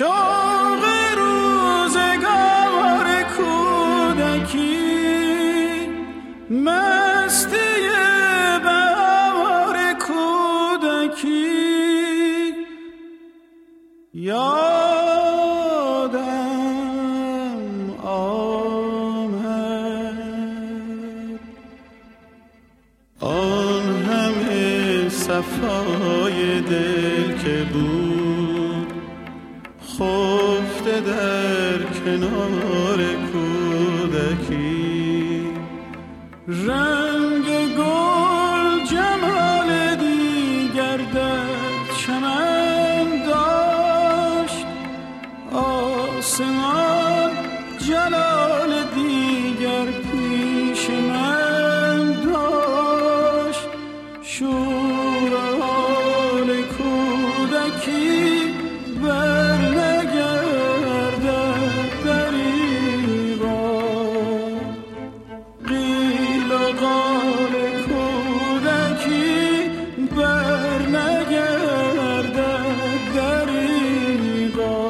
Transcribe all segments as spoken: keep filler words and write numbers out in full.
شوق روزگار کودکی، مستی بهار کودکی، یادم آمد آن همه صفای دل که بود خفته در کنار کودکی. رنگ گل جمال دیگر در چمن داشت، آسمان جلال دیگر پیش من داشت. شور حال کودکی بر نگردد دریغا، قیل و قال کودکی بر نگردد دریغا.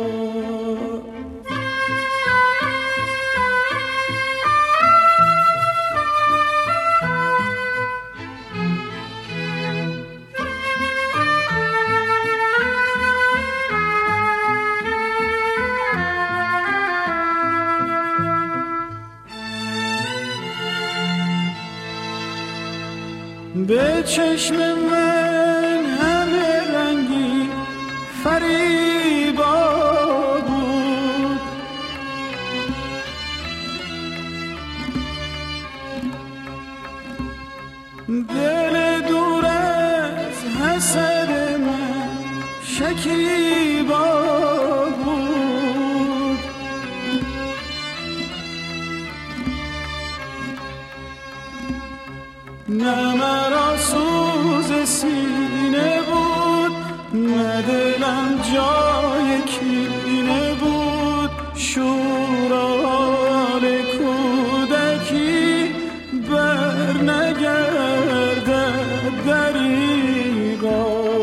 به چشم من همه رنگی فریبا بود، دل دور از حسد من شکیبا بود. نه مرا سوز سینه بود، نه دلم جای کینه بود. شور حال کودکی بر نگردد دریغا،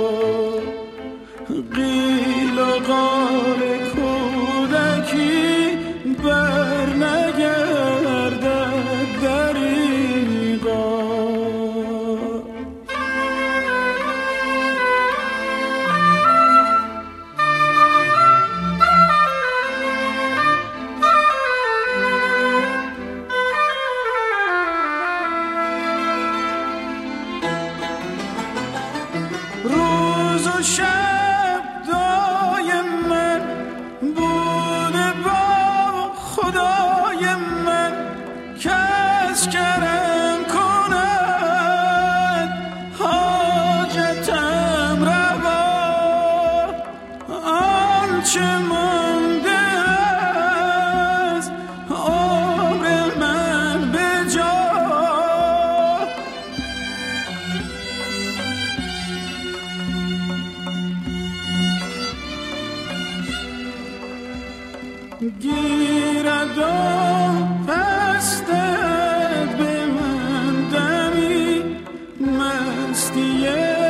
قیل و قال کودکی بر نگردد دریغا. روز و شب دایم من بوده با خدای من، کس کرم کند حاجتم روا. آنچه مانده از عمر من به جا، گیرد و پستد به من دمی مستی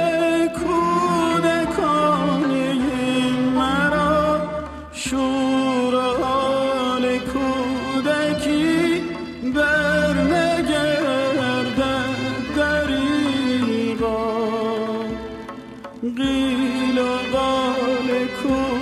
کودکانه مرا. شور حال کودکی بر نگردد دریغا، قیل و قال کودکی